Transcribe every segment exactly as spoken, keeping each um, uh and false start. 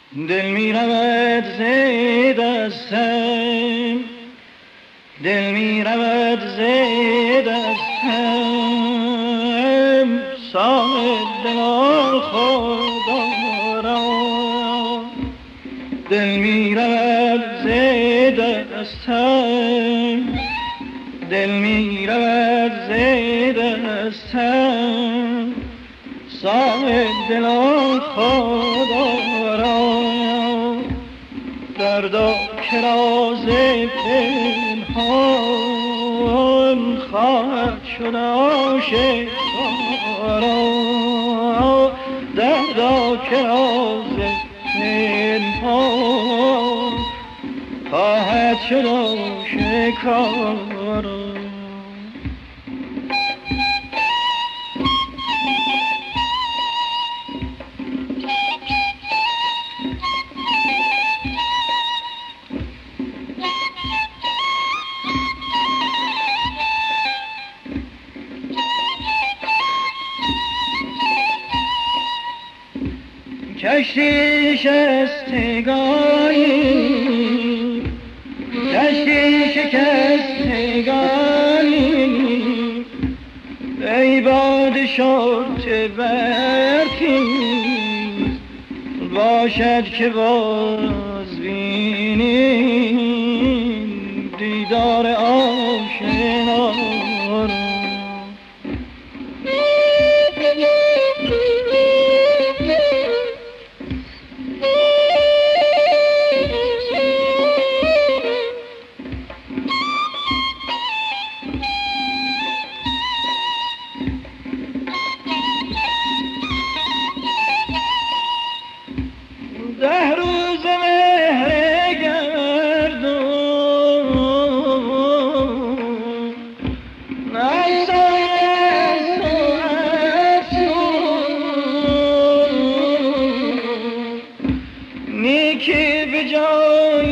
دل می رود ز دستم، دل می رود ز دستم، صاحب دل خدا را. دل می رود ز دستم، دل می رود ز دستم، صاحب دل خدا را. دردا که راز پنهان خواهد شد آشکارا. دردا که راز پنهان خواهد شد آشکارا. کشتی شکستگانی، کشتی شکستگانی، ای باد شرط برخیز، باشد که باز بینیم دیدار آشنا را. ده روز مهر گردون نسان افسون، نیکی به جای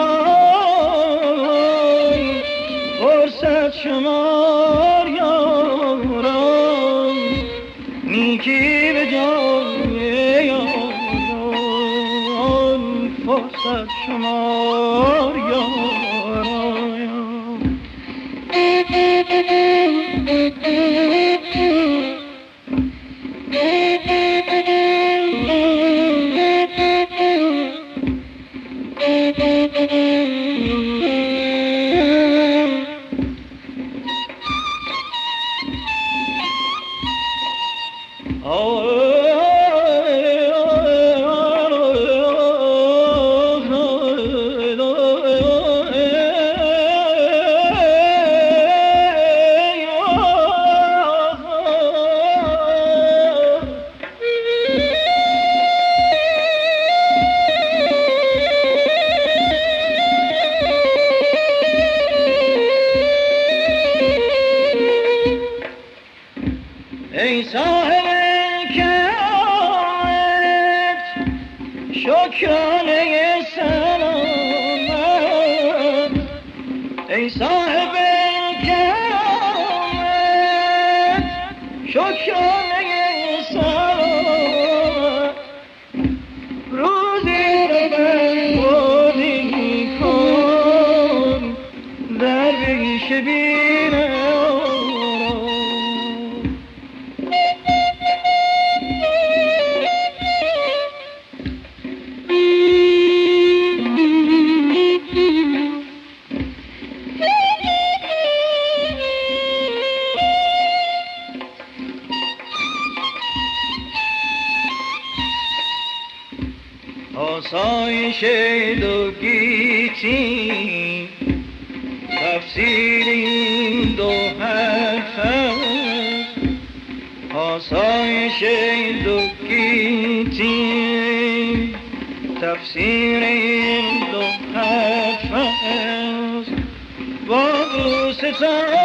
یار فرصت شمار یاران، نیکی به جای یار فرصت شمار یاران. ای صاحب کرامت شکرانه سلامت، ای صاحب کرامت شکرانه سلامت، روزی رو برخوردی کن در بیش بینم. آسایش دو گیتی تفسیر این دو حرف است، آسایش دو گیتی تفسیر این دو حرف است. با دوستان